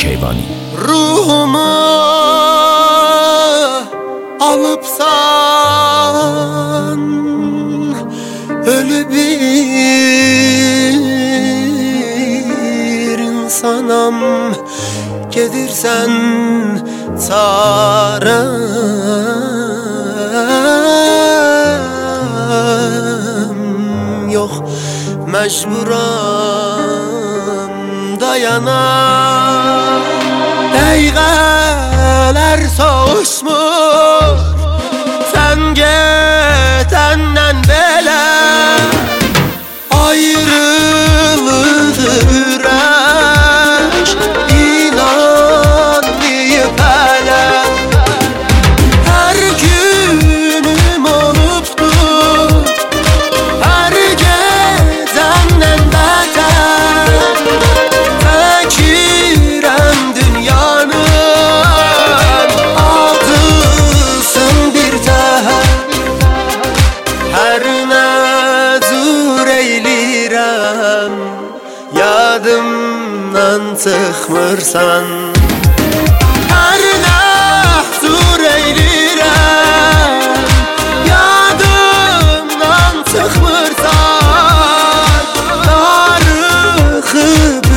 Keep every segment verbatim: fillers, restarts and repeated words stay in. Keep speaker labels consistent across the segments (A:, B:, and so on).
A: Şeybani.
B: Ruhumu alıpsan ölü bir insanam, gedirsen çarem yok, mecburam dayanam. Dəqiqələr soğuşmur sən gedəndən belə, ayrılıdır ürək inanmayıb hələ. Hər günüm olubdur hər gecəndən bətər, fəkirəm dünyanın ağzısın bir təhər. Hər nə cür eylirəm yadımdan çıxmırsan, hər nə cür eylirəm yadımdan çıxmırsan, darıxıb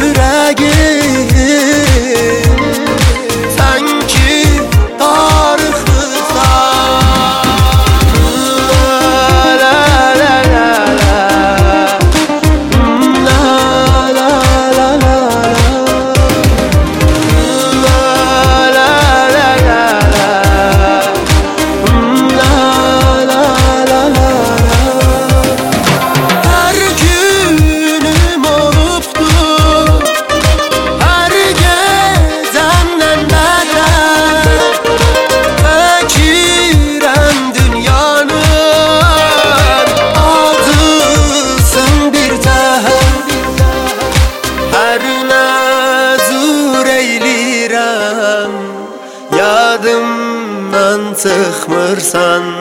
B: ürəgim sən ki darıxırsan. La la la la, la la la la, la la la la, la la la la. Hər günüm olubdur hər gecəndən bətər, fəkirəm dünyanın ağzısın bir təhər. Hər nə cür eylirəm yadımdan çıxmırsan,